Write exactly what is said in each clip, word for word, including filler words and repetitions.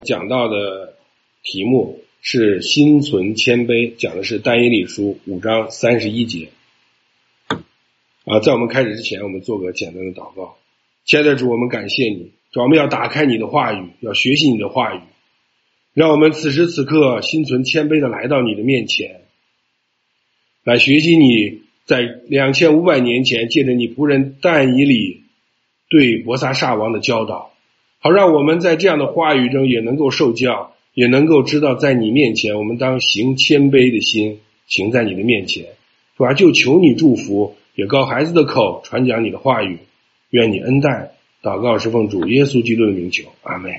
讲到的题目是心存谦卑，讲的是但以理书五章三十一节。啊，在我们开始之前，我们做个简单的祷告。亲爱的主，我们感谢你，主，我们要打开你的话语，要学习你的话语，让我们此时此刻心存谦卑的来到你的面前，来学习你在两千五百年前借着你仆人但以理对伯萨撒王的教导，好让我们在这样的话语中也能够受教，也能够知道在你面前我们当行谦卑的心，行在你的面前。主啊，就求你祝福，也告孩子的口传讲你的话语，愿你恩待。祷告是奉主耶稣基督的名求，阿们。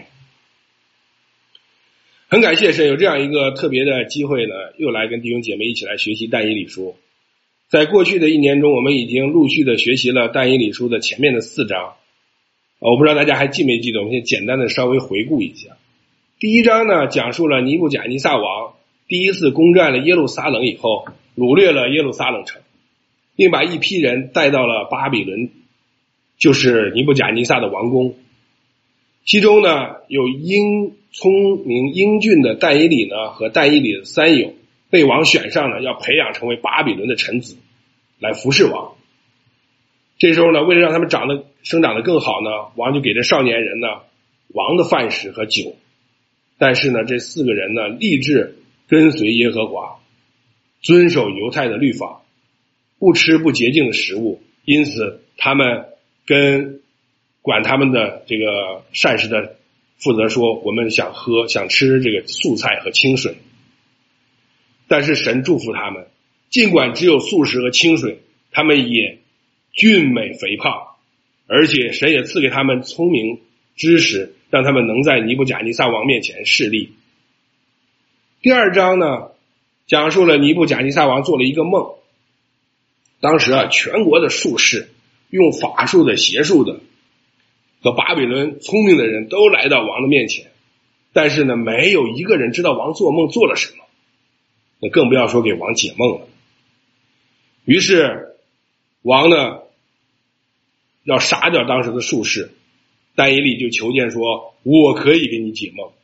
很感谢神有这样一个特别的机会呢，又来跟弟兄姐妹一起来学习但以理书。在过去的一年中，我们已经陆续的学习了但以理书的前面的四章。我不知道大家还记没记得，我们先简单的稍微回顾一下。第一章呢，讲述了尼布甲尼撒王第一次攻占了耶路撒冷以后，掳掠了耶路撒冷城，并把一批人带到了巴比伦，就是尼布甲尼撒的王宫。其中呢，有英聪明英俊的但以理呢和但以理的三友被王选上了，要培养成为巴比伦的臣子，来服侍王。这时候呢，为了让他们长得生长得更好呢，王就给这少年人呢王的饭食和酒。但是呢，这四个人呢立志跟随耶和华，遵守犹太的律法，不吃不洁净的食物，因此他们跟管他们的这个膳食的负责说，我们想喝想吃这个素菜和清水。但是神祝福他们，尽管只有素食和清水，他们也俊美肥胖，而且神也赐给他们聪明知识，让他们能在尼布甲尼撒王面前势力。第二章呢，讲述了尼布甲尼撒王做了一个梦。当时啊，全国的术士，用法术的邪术的和巴比伦聪明的人都来到王的面前，但是呢，没有一个人知道王做梦做了什么，那更不要说给王解梦了。于是王呢要杀掉当时的术士，但以理就求见说，我可以给你解梦。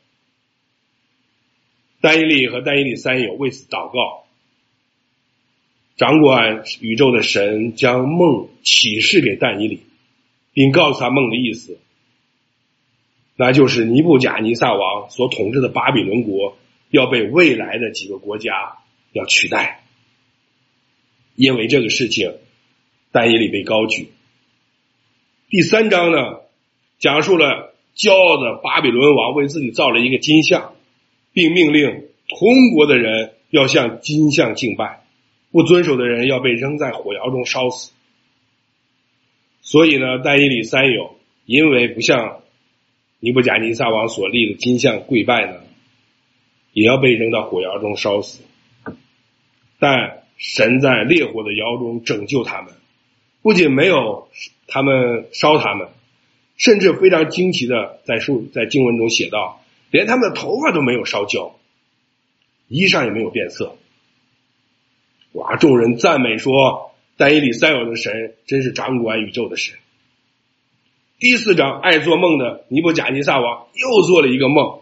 但以理和但以理三友为此祷告，掌管宇宙的神将梦启示给但以理，并告诉他梦的意思，那就是尼布甲尼撒王所统治的巴比伦国要被未来的几个国家要取代。因为这个事情，但以理被高举。第三章呢，讲述了骄傲的巴比伦王为自己造了一个金像，并命令通国的人要向金像敬拜，不遵守的人要被扔在火窑中烧死。所以呢，但以理三友因为不向尼布甲尼撒王所立的金像跪拜呢，也要被扔到火窑中烧死。但神在烈火的窑中拯救他们，不仅没有他们烧他们，甚至非常惊奇的在书在经文中写道，连他们的头发都没有烧焦，衣裳也没有变色。哇！众人赞美说，但以理三友的神真是掌管宇宙的神。第四章，爱做梦的尼布甲尼撒王又做了一个梦，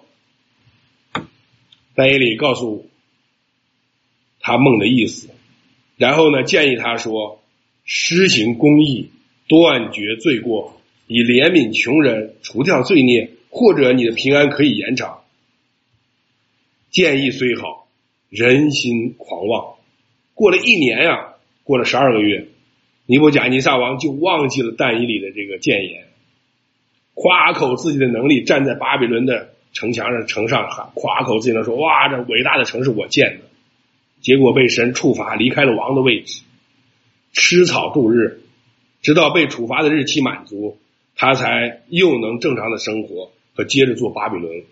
但以理告诉他梦的意思，然后呢建议他说，施行公义，断绝罪过，以怜悯穷人，除掉罪孽，或者你的平安可以延长。建议虽好，人心狂妄。过了一年呀、啊，过了十二个月，尼布甲尼撒王就忘记了但以理的这个谏言，夸口自己的能力，站在巴比伦的城墙上城上喊，夸口自己的说，哇，这伟大的城是我建的。结果被神处罚，离开了王的位置，吃草度日，直到被处罚的日期满足，他才又能正常的生活和接着做巴比伦。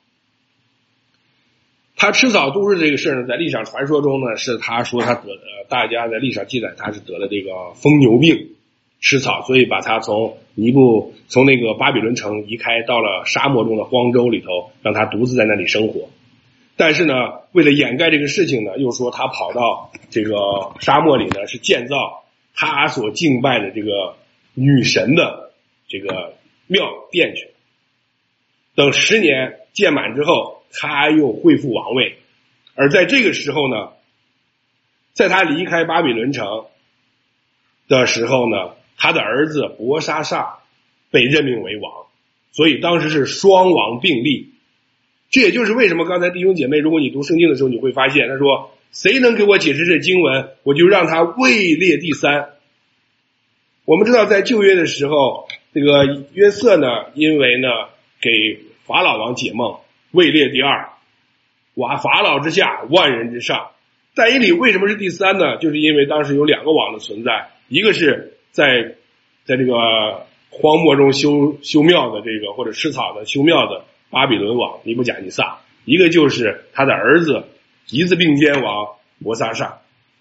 他吃草度日这个事呢，在历史传说中呢，是他说他得呃，大家在历史记载他是得了这个疯牛病，吃草，所以把他从尼布从那个巴比伦城移开到了沙漠中的荒州里头，让他独自在那里生活。但是呢，为了掩盖这个事情呢，又说他跑到这个沙漠里呢，是建造他所敬拜的这个女神的这个庙殿去。 等十年届满之后，他又恢复王位。而在这个时候呢，在他离开巴比伦城的时候呢，他的儿子伯沙撒被任命为王，所以当时是双王并立。这也就是为什么刚才弟兄姐妹，如果你读圣经的时候，你会发现他说谁能给我解释这经文，我就让他位列第三。我们知道在旧约的时候，这个约瑟呢，因为呢给法老王解梦，位列第二，哇，法老之下万人之上。但以理为什么是第三呢？就是因为当时有两个王的存在，一个是在在这个荒漠中修修庙的这个或者吃草的修庙的巴比伦王尼布甲尼撒，一个就是他的儿子一字并肩王伯沙撒。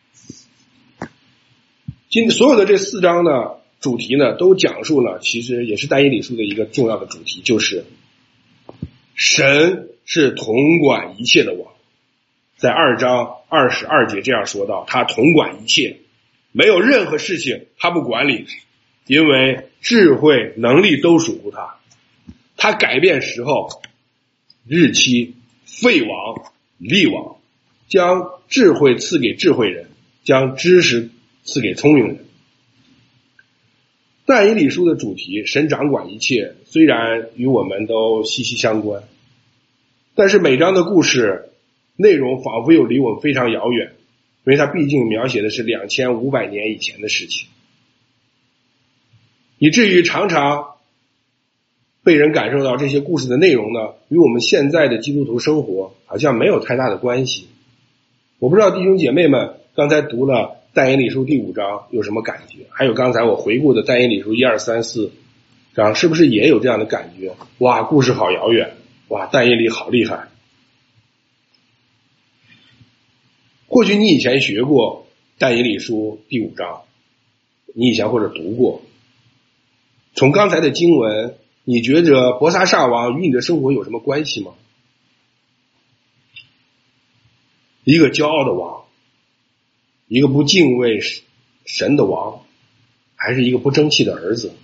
今所有的这四章呢，主题呢都讲述了，其实也是但以理书的一个重要的主题，就是神是统管一切的王。在二章二十二节这样说到，他统管一切，没有任何事情他不管理，因为智慧能力都属乎他。他改变时候日期，废王立王，将智慧赐给智慧人，将知识赐给聪明人。但以理书的主题神掌管一切，虽然与我们都息息相关，但是每章的故事内容仿佛又离我们非常遥远，因为它毕竟描写的是两千五百年以前的事情，以至于常常被人感受到这些故事的内容呢，与我们现在的基督徒生活好像没有太大的关系。我不知道弟兄姐妹们刚才读了但以理书第五章有什么感觉，还有刚才我回顾的但以理书一二三四章，是不是也有这样的感觉？哇，故事好遥远，哇，但以理好厉害。或许你以前学过但以理书第五章，你以前或者读过，从刚才的经文，你觉着伯沙撒王与你的生活有什么关系吗？一个骄傲的王，一个不敬畏神的王，还是一个不争气的儿子？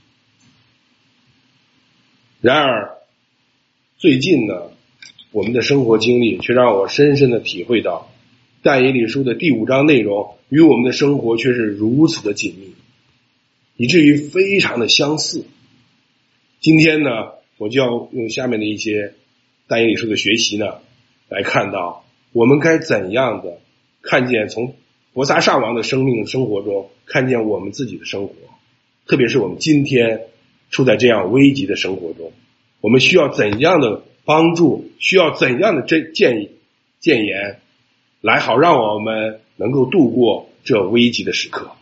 然而最近呢，我们的生活经历却让我深深的体会到，但以理书的第五章内容与我们的生活却是如此的紧密，以至于非常的相似。今天呢，我就要用下面的一些但以理书的学习呢，来看到我们该怎样的看见从伯沙撒王的生命生活中看见我们自己的生活，特别是我们今天处在这样危急的生活中，我们需要怎样的帮助，需要怎样的建议建言，来好让我们能够度过这危急的时刻。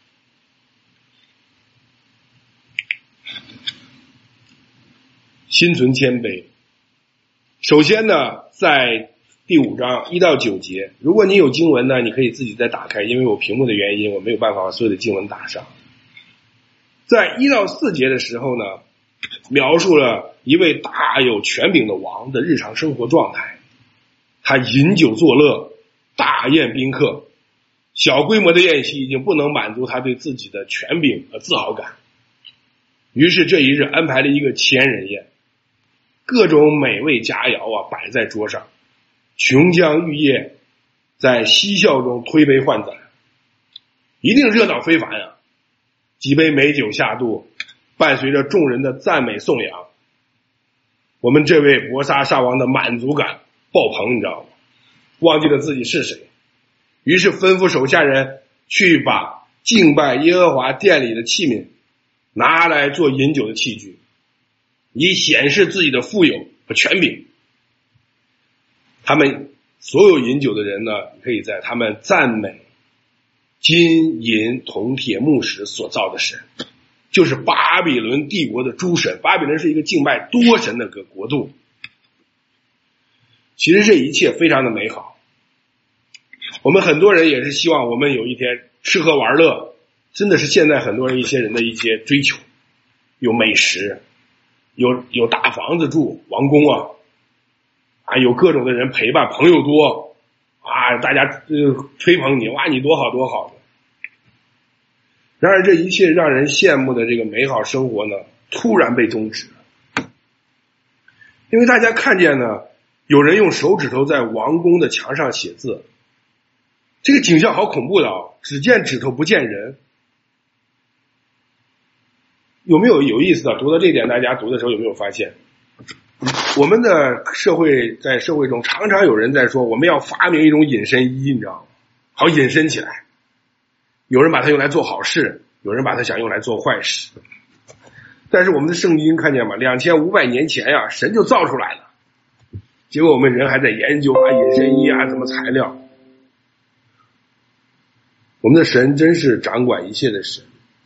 心存谦卑。首先呢，在第五章一到九节，如果你有经文呢，你可以自己再打开，因为我屏幕的原因，我没有办法把所有的经文打上。在一到四节的时候呢，描述了一位大有权柄的王的日常生活状态。他饮酒作乐，大宴宾客，小规模的宴席已经不能满足他对自己的权柄和自豪感。于是这一日安排了一个千人宴，各种美味佳肴啊摆在桌上，琼浆玉液在嬉笑中推杯换盏，一定热闹非凡啊！几杯美酒下肚，伴随着众人的赞美颂扬，我们这位伯沙撒王的满足感爆棚，你知道吗？忘记了自己是谁，于是吩咐手下人去把敬拜耶和华殿里的器皿拿来做饮酒的器具，以显示自己的富有和权柄。他们所有饮酒的人呢，可以在他们赞美金银铜铁木石所造的神，就是巴比伦帝国的诸神。巴比伦是一个敬拜多神的个国度。其实这一切非常的美好，我们很多人也是希望我们有一天吃喝玩乐，真的是现在很多人一些人的一些追求，有美食，有有大房子住，王宫啊，啊有各种的人陪伴，朋友多啊，大家呃吹捧你，哇你多好多好的。然而这一切让人羡慕的这个美好生活呢，突然被终止了。 因为大家看见呢，有人用手指头在王宫的墙上写字，这个景象好恐怖的啊！只见指头不见人。有没有有意思的？读到这点，大家读的时候有没有发现，我们的社会在社会中常常有人在说，我们要发明一种隐身衣，你知道吗？好隐身起来。有人把它用来做好事，有人把它想用来做坏事。但是我们的圣经看见吗？两千五百年前呀、啊，神就造出来了。结果我们人还在研究啊隐身衣啊怎么材料。我们的神真是掌管一切的神。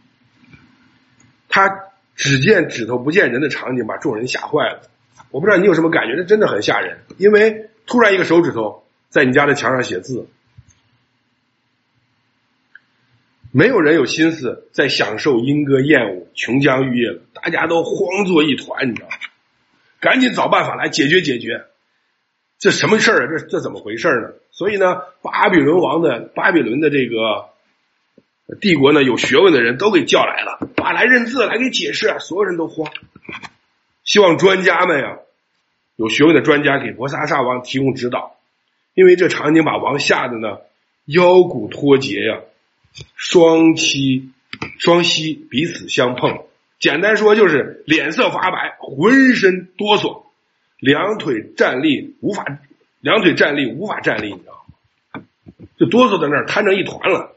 他只见指头不见人的场景把众人吓坏了。我不知道你有什么感觉，这真的很吓人，因为突然一个手指头在你家的墙上写字，没有人有心思在享受莺歌燕舞琼浆玉液了，大家都慌作一团，你知道吗？赶紧找办法来解决解决，这什么事儿啊？这这怎么回事呢？所以呢，巴比伦王的巴比伦的这个帝国呢，有学问的人都给叫来了，把来认字来给解释，所有人都慌，希望专家们呀，有学问的专家给伯沙撒王提供指导，因为这场景把王吓得呢腰骨脱节呀，双膝双膝彼此相碰，简单说就是脸色发白，浑身哆嗦，两腿站立无法两腿站立无法站立，你知道吗？就哆嗦在那儿瘫成一团了。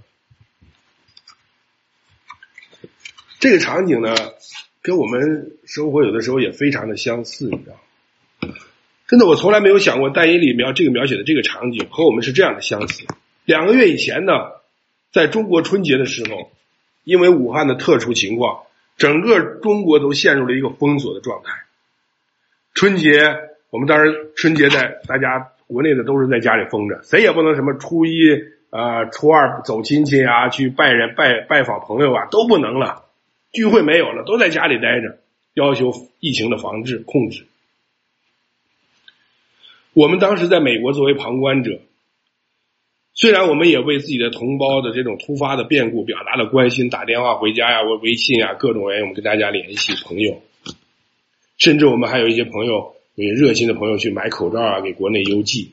这个场景呢，跟我们生活有的时候也非常的相似，你知道吗？真的，我从来没有想过但以理描这个描写的这个场景和我们是这样的相似。两个月以前呢，在中国春节的时候，因为武汉的特殊情况，整个中国都陷入了一个封锁的状态。春节，我们当时春节在大家国内的都是在家里封着，谁也不能什么初一啊、呃、初二走亲戚啊，去拜人拜拜访朋友啊，都不能了。聚会没有了，都在家里待着，要求疫情的防治控制。我们当时在美国作为旁观者，虽然我们也为自己的同胞的这种突发的变故表达了关心，打电话回家呀、微信呀，各种原因我们跟大家联系朋友，甚至我们还有一些朋友，有些热心的朋友去买口罩啊，给国内邮寄。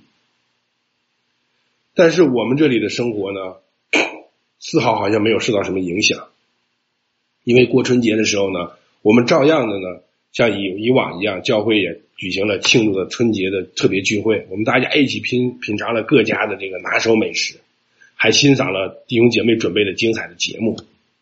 但是我们这里的生活呢，丝毫好像没有受到什么影响。因为过春节的时候呢，我们照样的呢，像以以往一样，教会也举行了庆祝的春节的特别聚会，我们大家一起品品尝了各家的这个拿手美食，还欣赏了弟兄姐妹准备的精彩的节目。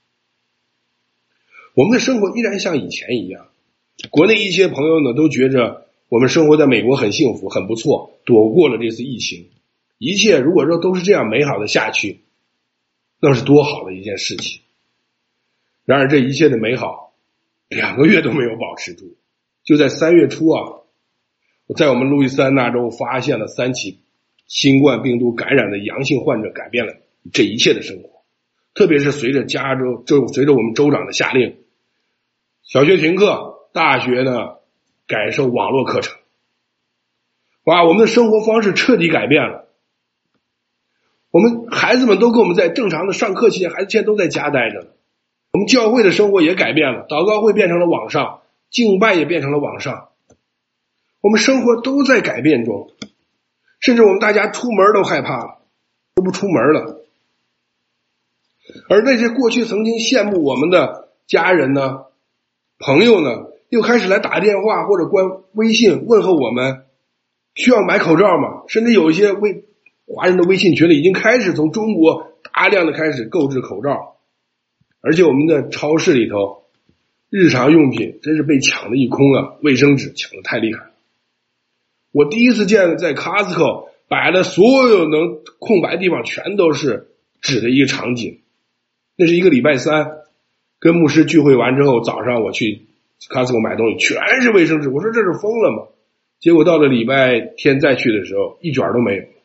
我们的生活依然像以前一样，国内一些朋友呢都觉着我们生活在美国很幸福很不错，躲过了这次疫情，一切如果说都是这样美好的下去，那是多好的一件事情。然而这一切的美好两个月都没有保持住。就在三月初啊，我在我们路易斯安那州发现了三起新冠病毒感染的阳性患者，改变了这一切的生活。特别是随着加州州随着我们州长的下令，小学停课，大学呢改授网络课程。哇，我们的生活方式彻底改变了。我们孩子们都跟我们在正常的上课期间，孩子现在都在家待着呢。我们教会的生活也改变了，祷告会变成了网上，敬拜也变成了网上，我们生活都在改变中，甚至我们大家出门都害怕了，都不出门了。而那些过去曾经羡慕我们的家人呢、朋友呢，又开始来打电话或者关微信问候我们，需要买口罩吗？甚至有一些微华人的微信群里已经开始从中国大量的开始购置口罩。而且我们的超市里头日常用品真是被抢的一空啊，卫生纸抢的太厉害。我第一次见在 Costco 摆的所有能空白地方全都是纸的一个场景。那是一个礼拜三跟牧师聚会完之后，早上我去 Costco 买东西全是卫生纸，我说这是疯了吗？结果到了礼拜天再去的时候一卷都没有。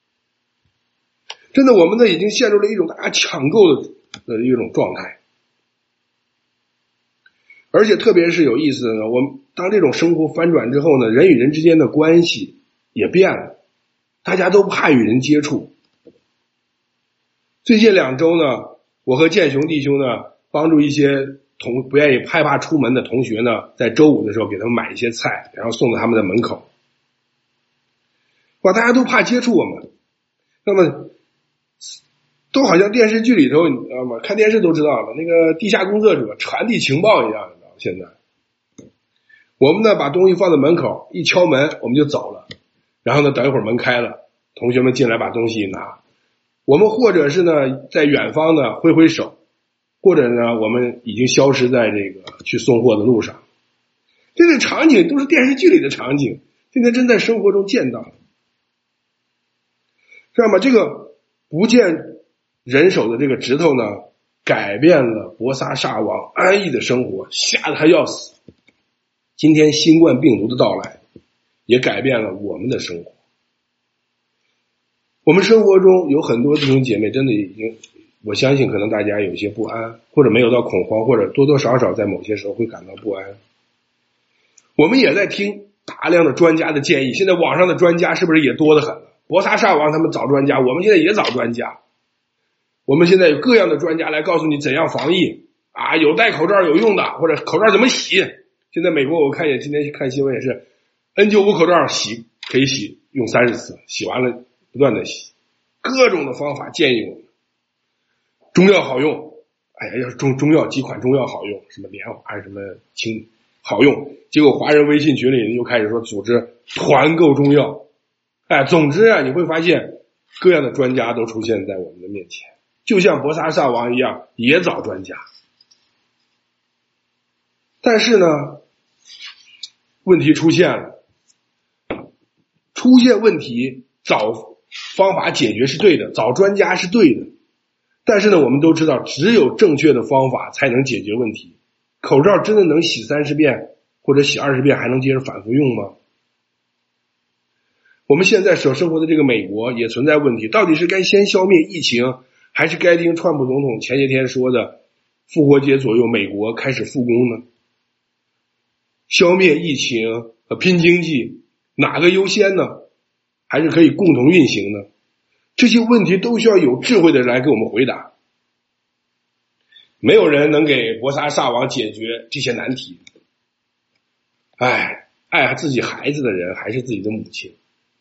真的，我们呢已经陷入了一种大家抢购的的一种状态。而且特别是有意思的呢，我们当这种生活翻转之后呢，人与人之间的关系也变了，大家都怕与人接触。最近两周呢，我和建雄弟兄呢帮助一些同不愿意害怕出门的同学呢，在周五的时候给他们买一些菜，然后送到他们的门口。哇，大家都怕接触我们，那么都好像电视剧里头，你知道吗？看电视都知道了，那个地下工作者传递情报一样，你知道吗？现在我们呢，把东西放在门口，一敲门我们就走了，然后呢，等一会儿门开了，同学们进来把东西一拿，我们或者是呢在远方呢挥挥手，或者呢我们已经消失在这个去送货的路上。这个场景都是电视剧里的场景，现在真在生活中见到，知道吗？这个不见人手的这个指头呢，改变了博萨萨王安逸的生活，吓得他要死。今天新冠病毒的到来也改变了我们的生活。我们生活中有很多弟兄姐妹真的已经，我相信可能大家有些不安，或者没有到恐慌，或者多多少少在某些时候会感到不安。我们也在听大量的专家的建议，现在网上的专家是不是也多得很了？博萨萨王他们找专家，我们现在也找专家。我们现在有各样的专家来告诉你怎样防疫啊，有戴口罩有用的，或者口罩怎么洗。现在美国我看也今天看新闻也是 N 九十五 口罩洗可以洗用三十次，洗完了不断的洗，各种的方法建议我们。中药好用，哎呀，要是中中药几款中药好用，什么莲花什么清好用，结果华人微信群里又开始说组织团购中药。哎，总之啊，你会发现各样的专家都出现在我们的面前，就像博萨萨王一样也找专家。但是呢，问题出现了，出现问题找方法解决是对的，找专家是对的，但是呢，我们都知道只有正确的方法才能解决问题。口罩真的能洗三十遍或者洗二十遍还能接着反复用吗？我们现在所生活的这个美国也存在问题，到底是该先消灭疫情，还是该听川普总统前些天说的复活节左右美国开始复工呢？消灭疫情和拼经济哪个优先呢？还是可以共同运行呢？这些问题都需要有智慧的人来给我们回答。没有人能给博萨萨王解决这些难题。哎，爱自己孩子的人还是自己的母亲，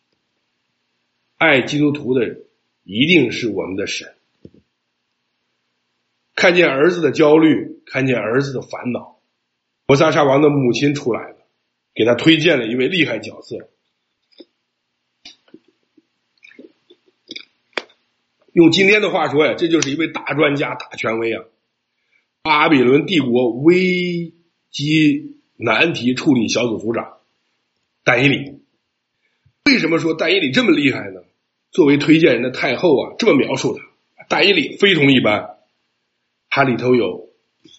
爱基督徒的人一定是我们的神。看见儿子的焦虑，看见儿子的烦恼，博萨萨王的母亲出来了，给他推荐了一位厉害角色。用今天的话说呀，这就是一位大专家、大权威啊！巴比伦帝国危机难题处理小组组长但以理。为什么说但以理这么厉害呢？作为推荐人的太后啊，这么描述他：但以理非同一般，他里头有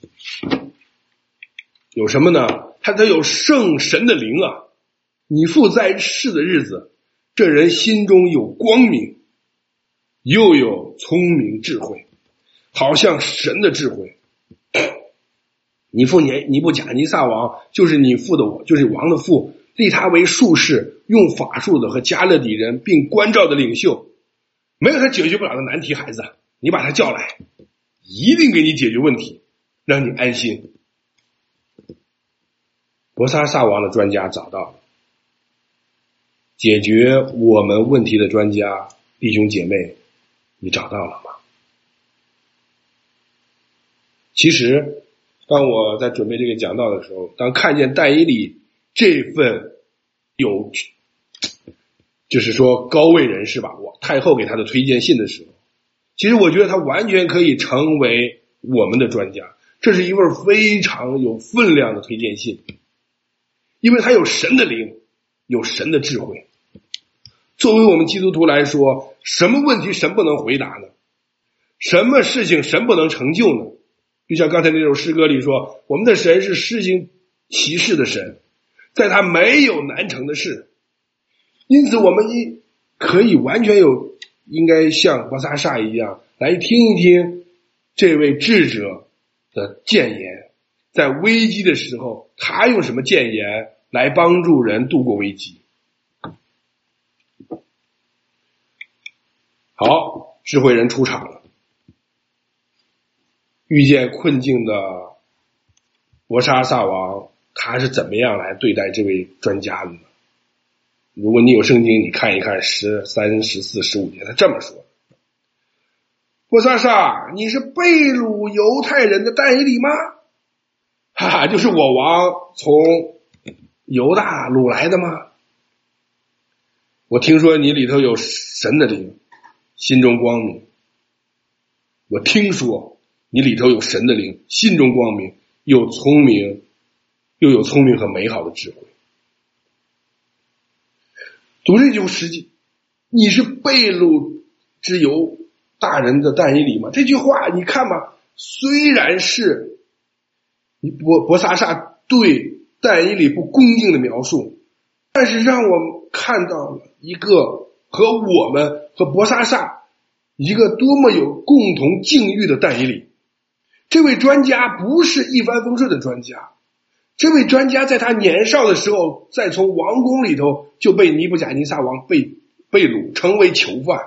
有什么呢？他他有圣神的灵啊！你父在世的日子，这人心中有光明，又有聪明智慧，好像神的智慧。你父尼尼布甲尼撒王就是你父的我，就是王的父，立他为术士，用法术的和加勒底人并关照的领袖，没有他解决不了的难题。孩子，你把他叫来，一定给你解决问题，让你安心。博萨萨王的专家找到了，解决我们问题的专家，弟兄姐妹，你找到了吗？其实当我在准备这个讲道的时候，当看见但以理这份有就是说高位人士吧，我太后给他的推荐信的时候，其实我觉得他完全可以成为我们的专家。这是一份非常有分量的推荐信，因为他有神的灵，有神的智慧。作为我们基督徒来说，什么问题神不能回答呢？什么事情神不能成就呢？就像刚才那首诗歌里说，我们的神是施行奇事的神，在他没有难成的事。因此我们可以完全有应该像博萨萨一样来听一听这位智者的谏言，在危机的时候他用什么谏言来帮助人度过危机。好，智慧人出场了。遇见困境的伯沙撒王他是怎么样来对待这位专家的呢？如果你有圣经，你看一看十三、十四、十五节，他这么说：伯沙撒，你是被掳犹太人的但以理吗？哈哈，就是我王从犹大掳来的吗？我听说你里头有神的灵，心中光明。我听说你里头有神的灵，心中光明，又聪明，又有聪明和美好的智慧。读这句诗经，你是被掳之犹大人的但以理吗？这句话你看吧，虽然是伯伯沙撒对但以理不恭敬的描述，但是让我们看到了一个和我们和伯沙撒一个多么有共同境遇的但以理。这位专家不是一帆风顺的专家，这位专家在他年少的时候，再从王宫里头就被尼布甲尼撒王被被掳，成为囚犯。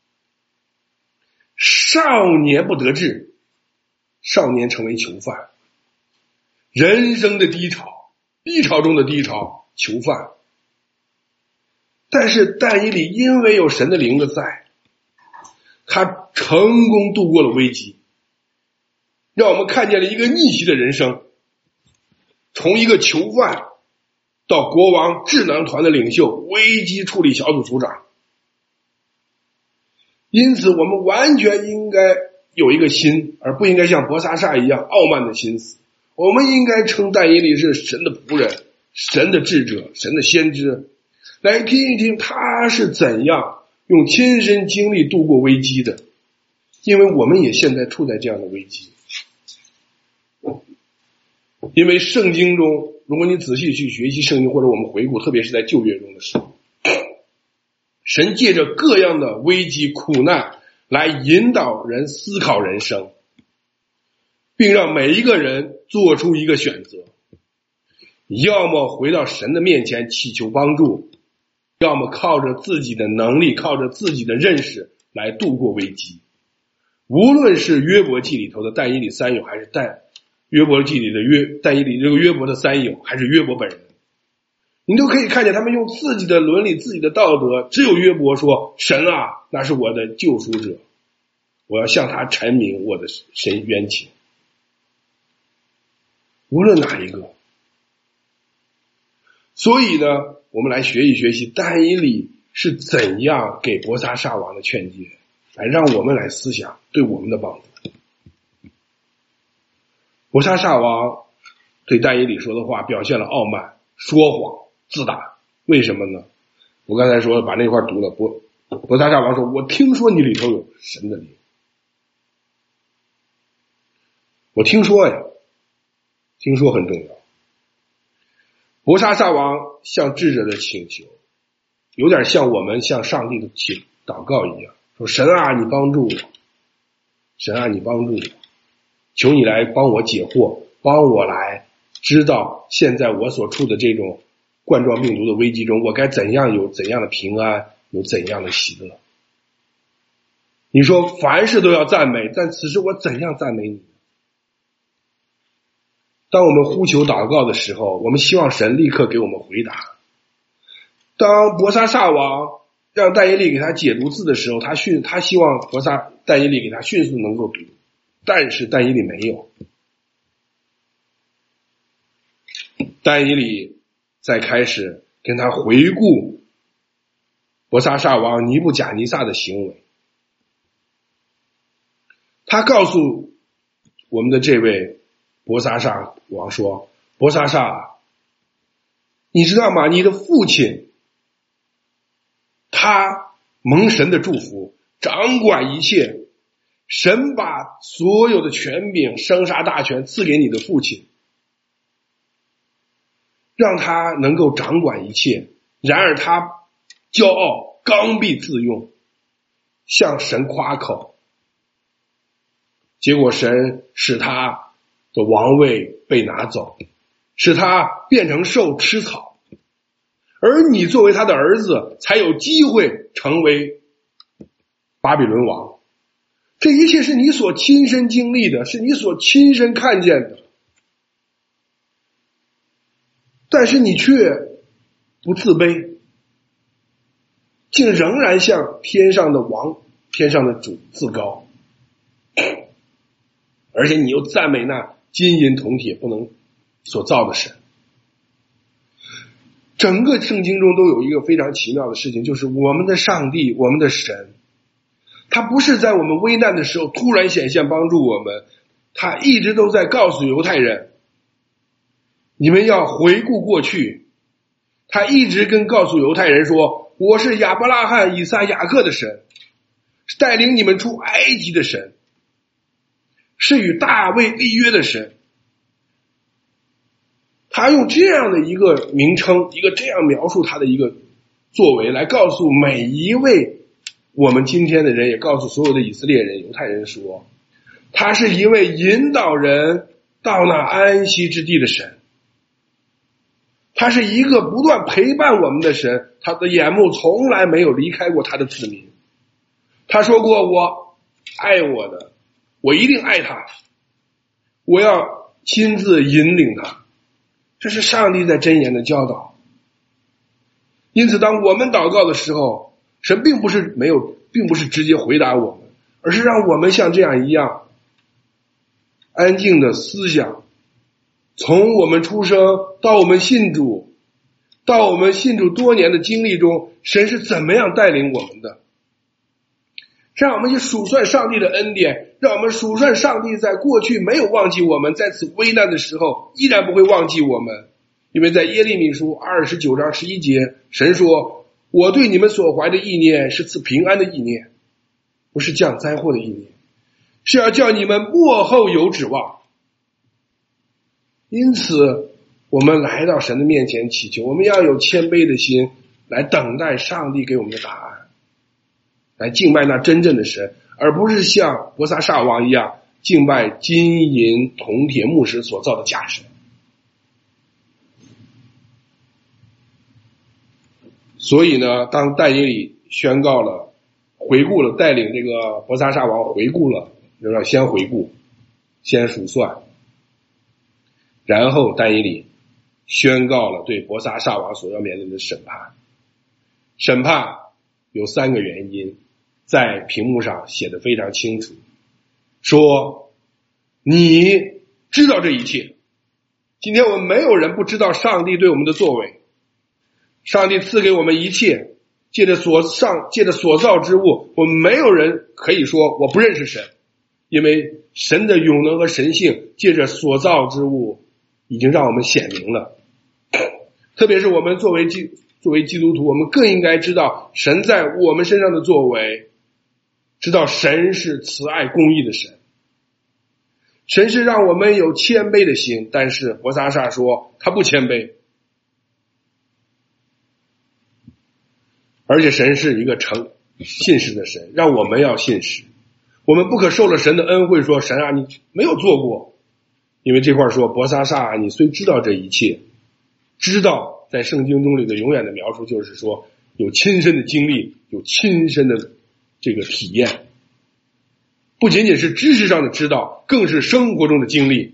少年不得志，少年成为囚犯，人生的低潮，低潮中的低潮，囚犯。但是但以理因为有神的灵的在，他成功度过了危机，让我们看见了一个逆袭的人生，从一个囚犯到国王智囊团的领袖，危机处理小组组长。因此我们完全应该有一个心，而不应该像伯沙撒一样傲慢的心思。我们应该称但以理是神的仆人，神的智者，神的先知，来听一听他是怎样用亲身经历度过危机的，因为我们也现在处在这样的危机。因为圣经中，如果你仔细去学习圣经，或者我们回顾，特别是在旧约中的时候，神借着各样的危机苦难来引导人思考人生，并让每一个人做出一个选择，要么回到神的面前祈求帮助，要么靠着自己的能力，靠着自己的认识来度过危机。无论是约伯记里头的但以理三友，还是但约伯记里的约但以理这个约伯的三友，还是约伯本人，你都可以看见他们用自己的伦理，自己的道德。只有约伯说，神啊，那是我的救赎者，我要向他阐明我的神冤情。无论哪一个。所以呢，我们来学一学习但以理是怎样给伯沙撒王的劝诫，来让我们来思想对我们的帮助。伯沙撒王对但以理说的话表现了傲慢、说谎、自大。为什么呢？我刚才说把那块读了，伯伯沙撒王说，我听说你里头有神的灵。我听说呀，听说很重要。伯沙撒王向智者的请求，有点像我们向上帝的请祷告一样，说神啊，你帮助我，神啊，你帮助我，求你来帮我解惑，帮我来知道现在我所处的这种冠状病毒的危机中，我该怎样有怎样的平安，有怎样的喜乐。你说凡事都要赞美，但此时我怎样赞美你？当我们呼求祷告的时候，我们希望神立刻给我们回答。当伯沙撒王让但以理给他解读字的时候，他迅他希望伯沙但以理给他迅速能够读，但是但以理没有。但以理再开始跟他回顾伯沙撒王尼布甲尼撒的行为，他告诉我们的这位伯沙撒王说，伯沙撒，你知道吗？你的父亲他蒙神的祝福，掌管一切，神把所有的权柄生杀大权赐给你的父亲，让他能够掌管一切。然而他骄傲刚愎自用，向神夸口，结果神使他的王位被拿走，使他变成兽吃草，而你作为他的儿子才有机会成为巴比伦王。这一切是你所亲身经历的，是你所亲身看见的。 但是你却不自卑，竟仍然向天上的王、天上的主自高，而且你又赞美那金银铜铁不能所造的神。整个圣经中都有一个非常奇妙的事情，就是我们的上帝，我们的神，他不是在我们危难的时候突然显现帮助我们，他一直都在告诉犹太人，你们要回顾过去。他一直跟告诉犹太人说，我是亚伯拉罕、以撒、雅各的神，是带领你们出埃及的神，是与大卫立约的神。他用这样的一个名称，一个这样描述他的一个作为，来告诉每一位我们今天的人，也告诉所有的以色列人、犹太人说，他是一位引导人到那安息之地的神，他是一个不断陪伴我们的神，他的眼目从来没有离开过他的子民。他说过，我爱我的，我一定爱他，我要亲自引领他。这是上帝在箴言的教导。因此当我们祷告的时候，神并不是没有，并不是直接回答我们，而是让我们像这样一样安静的思想，从我们出生到我们信主，到我们信主多年的经历中，神是怎么样带领我们的，让我们去数算上帝的恩典，让我们数算上帝在过去没有忘记我们，在此危难的时候依然不会忘记我们。因为在耶利米书二十九章十一节，神说，我对你们所怀的意念是赐平安的意念，不是降灾祸的意念，是要叫你们末后有指望。因此我们来到神的面前祈求，我们要有谦卑的心来等待上帝给我们的答案，来敬拜那真正的神，而不是像伯萨撒王一样敬拜金银铜铁木石所造的假神。所以呢，当但以理宣告了，回顾了，带领这个伯萨撒王回顾了，就要先回顾，先数算，然后但以理宣告了对伯萨撒王所要面临的审判。审判有三个原因，在屏幕上写得非常清楚，说你知道这一切。今天我们没有人不知道上帝对我们的作为，上帝赐给我们一切，借着所上借着所造之物，我们没有人可以说我不认识神，因为神的永能和神性借着所造之物已经让我们显明了。特别是我们作为基作为基督徒，我们更应该知道神在我们身上的作为，知道神是慈爱公义的神，神是让我们有谦卑的心，但是伯萨撒说他不谦卑，而且神是一个诚信实的神，让我们要信实。我们不可受了神的恩惠说，神啊你没有做过，因为这块说伯萨撒你虽知道这一切，知道在圣经中里的永远的描述就是说有亲身的经历，有亲身的这个体验，不仅仅是知识上的知道，更是生活中的经历。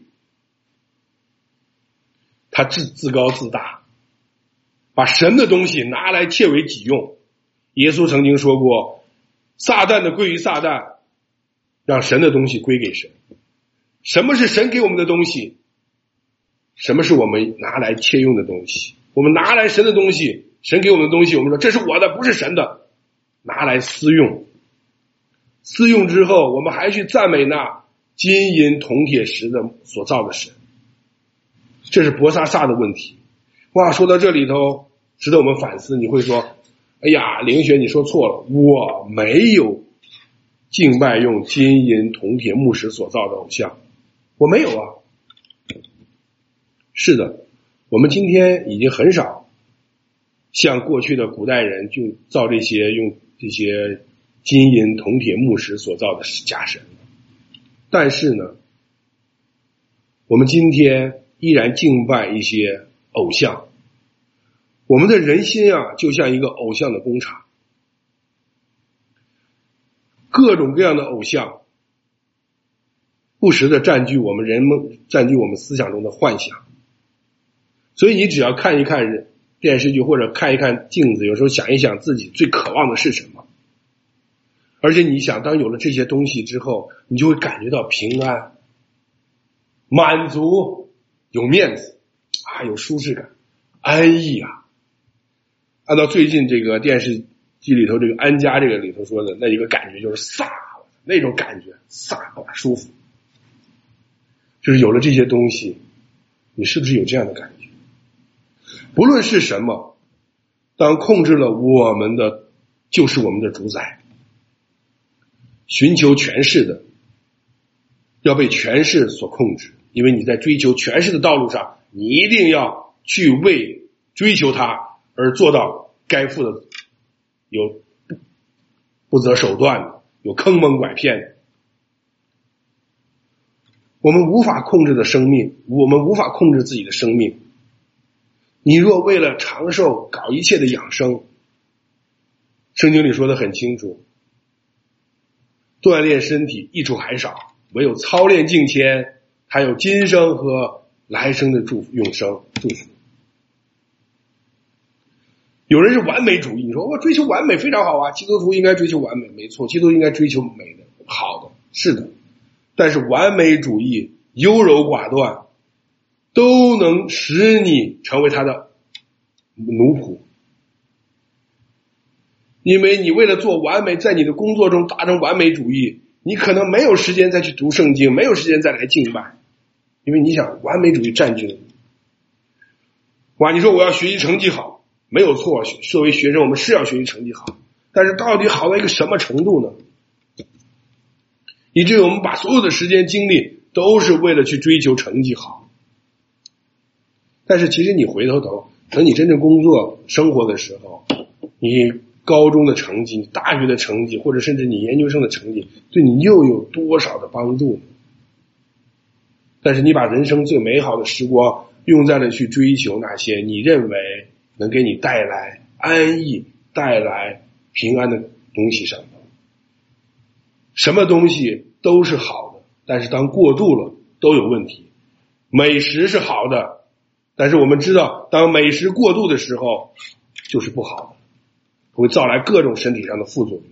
他自自高自大，把神的东西拿来窃为己用。耶稣曾经说过，撒旦的归于撒旦，让神的东西归给神。什么是神给我们的东西？什么是我们拿来窃用的东西？我们拿来神的东西，神给我们的东西，我们说这是我的，不是神的，拿来私用。私用之后，我们还去赞美那金银铜铁石的所造的神，这是伯萨撒的问题。哇，说到这里头值得我们反思。你会说，哎呀灵学你说错了，我没有敬拜用金银铜铁木石所造的偶像，我没有啊。是的，我们今天已经很少像过去的古代人就造这些用这些金银铜铁木石所造的假神，但是呢，我们今天依然敬拜一些偶像。我们的人心啊，就像一个偶像的工厂，各种各样的偶像不时的占据我们人们占据我们思想中的幻想， 所以你只要看一看电视剧或者看一看镜子，有时候想一想自己最渴望的是什么。而且你想，当有了这些东西之后，你就会感觉到平安、满足、有面子啊，有舒适感、安逸啊。按照最近这个电视剧里头这个安家这个里头说的那一个感觉就是飒，那种感觉飒舒服。就是有了这些东西，你是不是有这样的感觉？不论是什么，当控制了我们的，就是我们的主宰。寻求权势的，要被权势所控制，因为你在追求权势的道路上，你一定要去为追求它而做到该负的，有不择手段的，有坑蒙拐骗的。我们无法控制的生命，我们无法控制自己的生命。你若为了长寿搞一切的养生，圣经里说的很清楚，锻炼身体益处还少，唯有操练敬虔，还有今生和来生的祝福永生祝福。有人是完美主义，你说我追求完美非常好啊，基督徒应该追求完美，没错，基督徒应该追求美的好的，是的。但是完美主义优柔寡断都能使你成为他的奴仆，因为你为了做完美，在你的工作中达成完美主义，你可能没有时间再去读圣经，没有时间再来敬拜，因为你想完美主义占据了你。哇，你说我要学习成绩好，没有错，作为学生我们是要学习成绩好，但是到底好到一个什么程度呢？以至于我们把所有的时间精力都是为了去追求成绩好。但是其实你回头头，等你真正工作生活的时候，你高中的成绩，你大学的成绩，或者甚至你研究生的成绩，对你又有多少的帮助呢？但是你把人生最美好的时光用在了去追求那些你认为能给你带来安逸、带来平安的东西上。什么东西都是好的，但是当过度了都有问题。美食是好的，但是我们知道当美食过度的时候就是不好的，会造来各种身体上的副作用。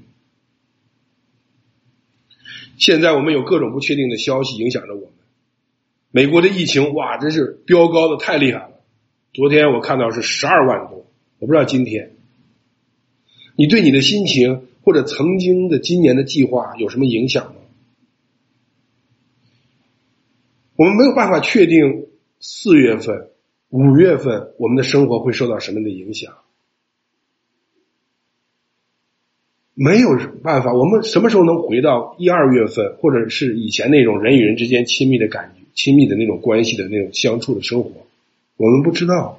现在我们有各种不确定的消息影响着我们。美国的疫情哇，真是飙高的太厉害了，昨天我看到是十二万多，我不知道今天。你对你的心情或者曾经的今年的计划有什么影响吗？我们没有办法确定四月份、五月份我们的生活会受到什么的影响，没有办法。我们什么时候能回到一二月份，或者是以前那种人与人之间亲密的感觉、亲密的那种关系的那种相处的生活，我们不知道。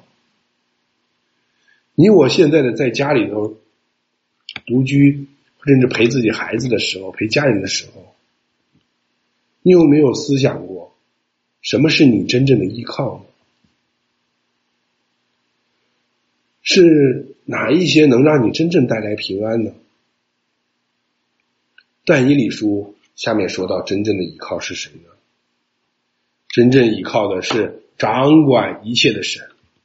你我现在的在家里头独居，甚至陪自己孩子的时候，陪家人的时候，你有没有思想过什么是你真正的依靠呢？是哪一些能让你真正带来平安呢？但以理书下面说到真正的依靠是谁呢？真正依靠的是掌管一切的神。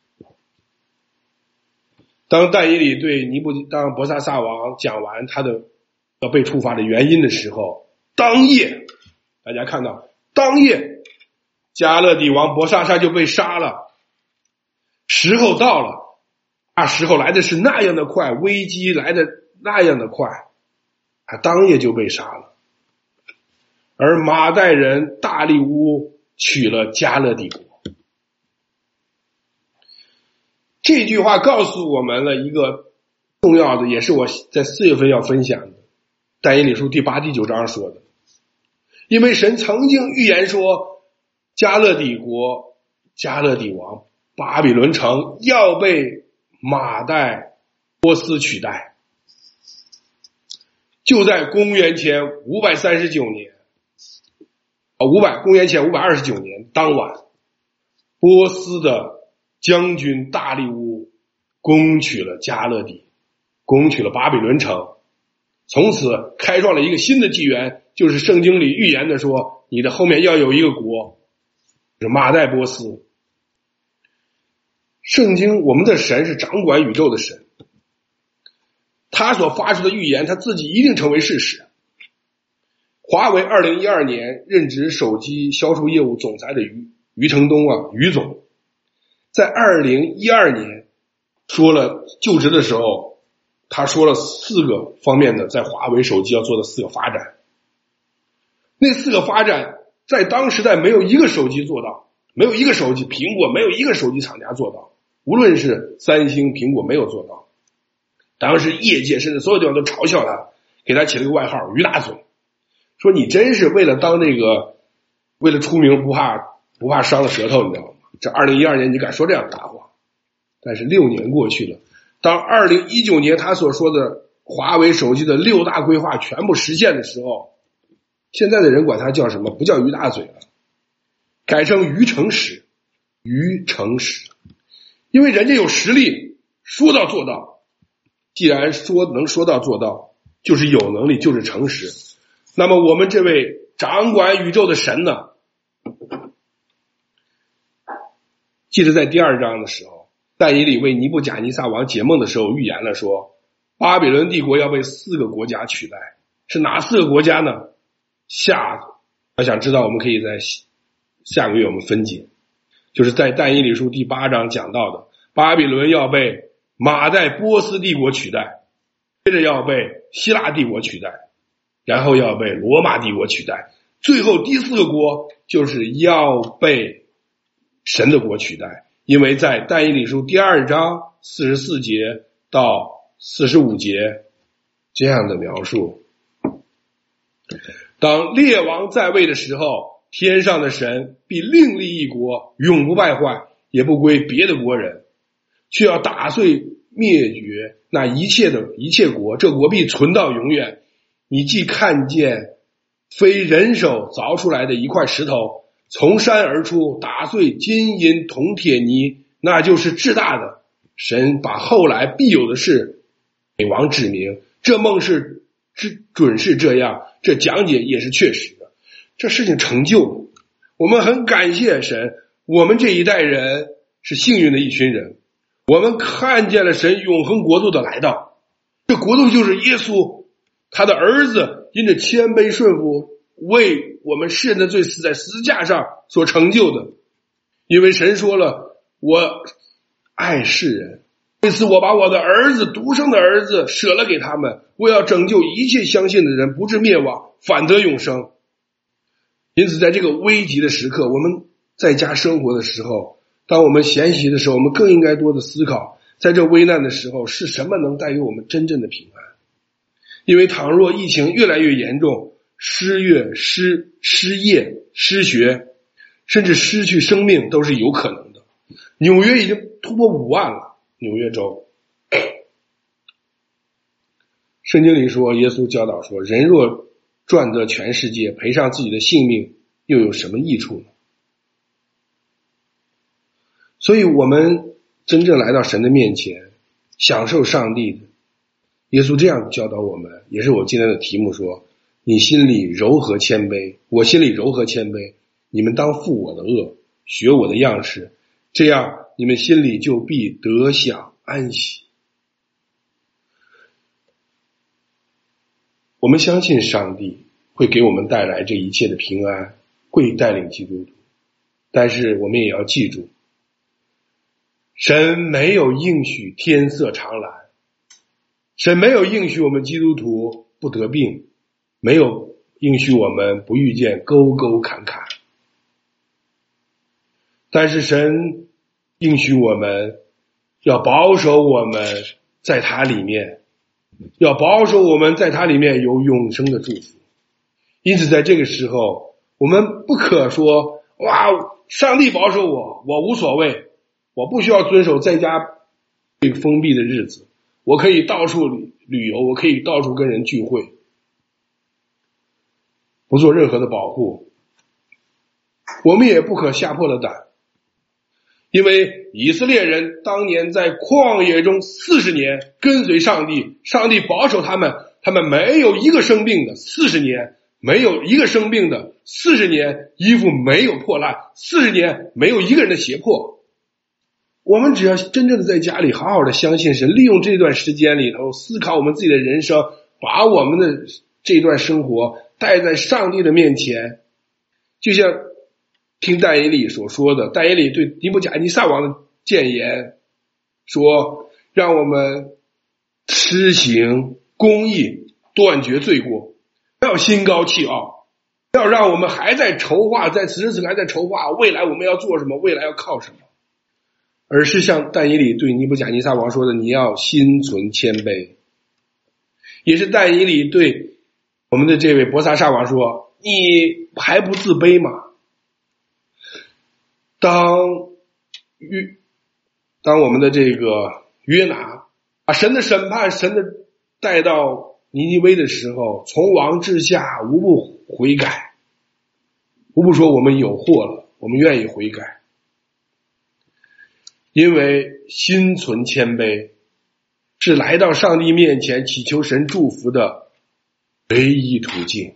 当但以理对尼布当伯萨撒王讲完他的要被处罚的原因的时候，当夜，大家看到当夜加勒底王伯萨撒就被杀了。时候到了，啊，时候来的是那样的快，危机来的那样的快，他当夜就被杀了。而马代人大利乌取了加勒底国。这句话告诉我们了一个重要的，也是我在四月份要分享的，但以理书第八、第九章说的。因为神曾经预言说，加勒底国、加勒底王、巴比伦城要被马代波斯取代。就在公元前五百三十九年，啊，五百公元前五百二十九年当晚，波斯的将军大利乌攻取了加勒底，攻取了巴比伦城，从此开创了一个新的纪元，就是圣经里预言的说，你的后面要有一个国，是马代波斯。 圣经，我们的神是掌管宇宙的神，他所发出的预言他自己一定成为事实。华为二零一二年任职手机销售业务总裁的于于承东啊，于总在二零一二年说了就职的时候，他说了四个方面的在华为手机要做的四个发展。那四个发展在当时代没有一个手机做到，没有一个手机，苹果没有一个手机厂家做到，无论是三星、苹果没有做到。当时业界甚至所有地方都嘲笑他，给他起了个外号于大嘴，说你真是为了当这个，为了出名不怕不怕伤了舌头，你知道吗？这二零一二年你敢说这样的大话？但是六年过去了，当二零一九年他所说的华为手机的六大规划全部实现的时候，现在的人管他叫什么？不叫于大嘴了，改成于成实，于成实，因为人家有实力，说到做到。既然说能说到做到，就是有能力，就是诚实。那么我们这位掌管宇宙的神呢？记得在第二章的时候，但以理为尼布甲尼撒王解梦的时候预言了说，巴比伦帝国要被四个国家取代。是哪四个国家呢？下要想知道，我们可以在下个月我们分解，就是在但以理书第八章讲到的，巴比伦要被马代波斯帝国取代，接着要被希腊帝国取代，然后要被罗马帝国取代，最后第四个国就是要被神的国取代。因为在但以理书第二章四十四节到四十五节这样的描述，当列王在位的时候，天上的神必另立一国，永不败坏，也不归别的国人，却要打碎灭绝那一切的一切国，这国必存到永远。你既看见非人手凿出来的一块石头从山而出，打碎金银铜铁泥，那就是至大的。神把后来必有的事给王指明，这梦是准是这样，这讲解也是确实的，这事情成就了。我们很感谢神，我们这一代人是幸运的一群人，我们看见了神永恒国度的来到。这国度就是耶稣，他的儿子因着谦卑顺服，为我们世人的罪死在十字架上所成就的。因为神说了，我爱世人，为此我把我的儿子，独生的儿子舍了给他们，我要拯救一切相信的人，不至灭亡，反得永生。因此在这个危急的时刻，我们在家生活的时候，当我们闲息的时候，我们更应该多的思考，在这危难的时候是什么能带给我们真正的平安。因为倘若疫情越来越严重，失业、失失业、失学，甚至失去生命都是有可能的。纽约已经突破五万了，纽约州。圣经里说，耶稣教导说，人若赚得全世界，赔上自己的性命，又有什么益处呢？所以我们真正来到神的面前，享受上帝的，耶稣这样教导我们，也是我今天的题目说，你心里柔和谦卑，我心里柔和谦卑，你们当负我的恶，学我的样式，这样你们心里就必得享安息。我们相信上帝会给我们带来这一切的平安，会带领基督徒，但是我们也要记住，神没有应许天色常蓝，神没有应许我们基督徒不得病，没有应许我们不遇见沟沟坎坎，但是神应许我们要保守我们在他里面，要保守我们在他里面有永生的祝福。因此在这个时候，我们不可说，哇，上帝保守我，我无所谓，我不需要遵守在家被封闭的日子，我可以到处旅游，我可以到处跟人聚会，不做任何的保护。我们也不可吓破了胆，因为以色列人当年在旷野中四十年跟随上帝，上帝保守他们，他们没有一个生病的，四十年没有一个生病的，四十年衣服没有破烂，四十年没有一个人的胁迫。 我们只要真正的在家里好好的相信神，利用这段时间里头思考我们自己的人生，把我们的这段生活带在上帝的面前，就像听但以理所说的，但以理对尼布甲尼撒王的谏言说，让我们施行公义，断绝罪过，不要心高气傲，不要让我们还在筹划，在此时此刻还在筹划未来我们要做什么，未来要靠什么，而是像但以理对尼布甲尼撒王说的，你要心存谦卑。也是但以理对我们的这位伯萨撒王说，你还不自卑吗？当约当我们的这个约拿把神的审判神的带到尼尼微的时候，从王至下无不悔改，无不说我们有祸了，我们愿意悔改。因为心存谦卑是来到上帝面前祈求神祝福的唯一途径。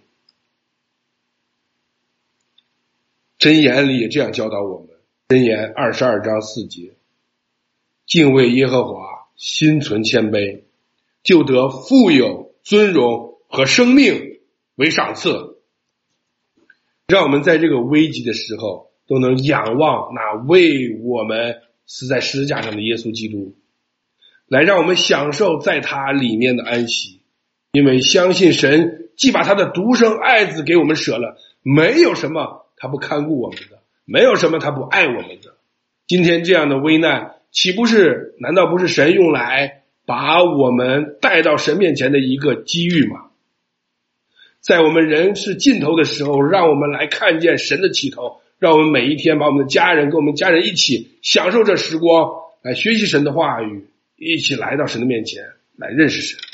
箴言里也这样教导我们，箴言二十二章四节，敬畏耶和华，心存谦卑，就得富有尊荣和生命为赏赐。让我们在这个危急的时候都能仰望那为我们死在十字架上的耶稣基督，来让我们享受在他里面的安息。因为相信神既把他的独生爱子给我们舍了，没有什么他不看顾我们的，没有什么他不爱我们的。今天这样的危难岂不是难道不是神用来把我们带到神面前的一个机遇吗？在我们人是尽头的时候，让我们来看见神的起头，让我们每一天把我们的家人跟我们家人一起享受这时光，来学习神的话语，一起来到神的面前来认识神。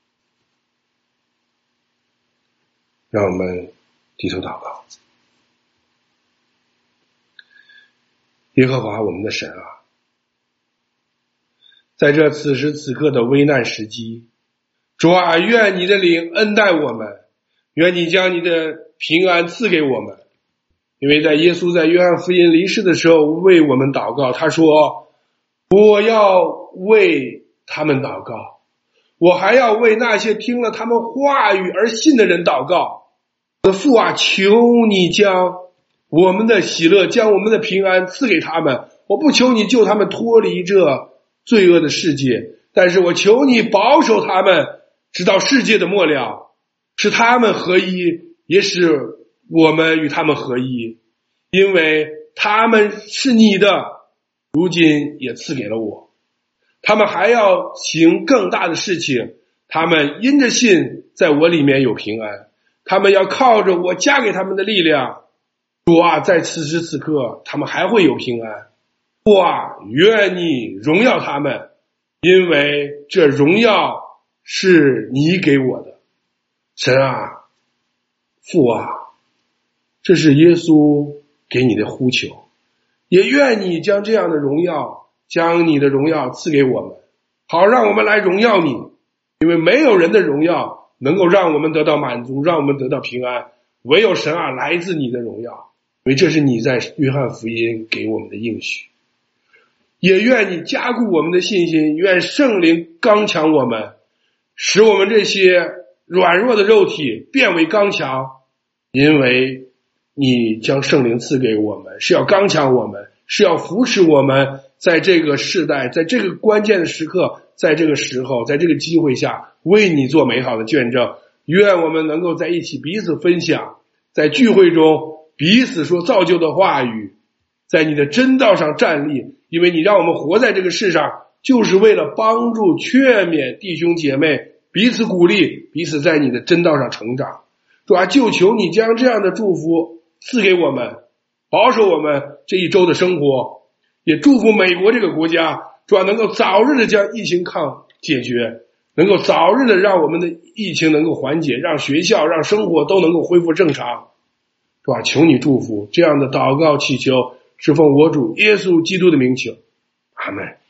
让我们低头祷告。耶和华我们的神啊，在这此时此刻的危难时机，主啊，愿你的灵恩待我们，愿你将你的平安赐给我们。因为在耶稣在约翰福音离世的时候为我们祷告，他说，我要为他们祷告，我还要为那些听了他们话语而信的人祷告。我的父啊，求你将我们的喜乐，将我们的平安赐给他们。我不求你救他们脱离这罪恶的世界，但是我求你保守他们直到世界的末了，使他们合一，也使我们与他们合一。因为他们是你的，如今也赐给了我。他们还要行更大的事情，他们因着信在我里面有平安，他们要靠着我加给他们的力量。主啊，在此时此刻他们还会有平安。主啊，愿你荣耀他们，因为这荣耀是你给我的。神啊，父啊，这是耶稣给你的呼求，也愿你将这样的荣耀，将你的荣耀赐给我们，好让我们来荣耀你。因为没有人的荣耀能够让我们得到满足，让我们得到平安，唯有神啊，来自你的荣耀。因为这是你在约翰福音给我们的应许。也愿你加固我们的信心，愿圣灵刚强我们，使我们这些软弱的肉体变为刚强。因为你将圣灵赐给我们，是要刚强我们，是要扶持我们，在这个世代，在这个关键的时刻，在这个时候，在这个机会下，为你做美好的见证。愿我们能够在一起彼此分享，在聚会中彼此说造就的话语，在你的真道上站立。因为你让我们活在这个世上，就是为了帮助劝勉弟兄姐妹，彼此鼓励，彼此在你的真道上成长。主啊，就求你将这样的祝福赐给我们，保守我们这一周的生活，也祝福美国这个国家，主啊，能够早日的将疫情抗解决，能够早日的让我们的疫情能够缓解，让学校让生活都能够恢复正常。主啊，求你祝福，这样的祷告祈求是奉我主耶稣基督的名求，阿们。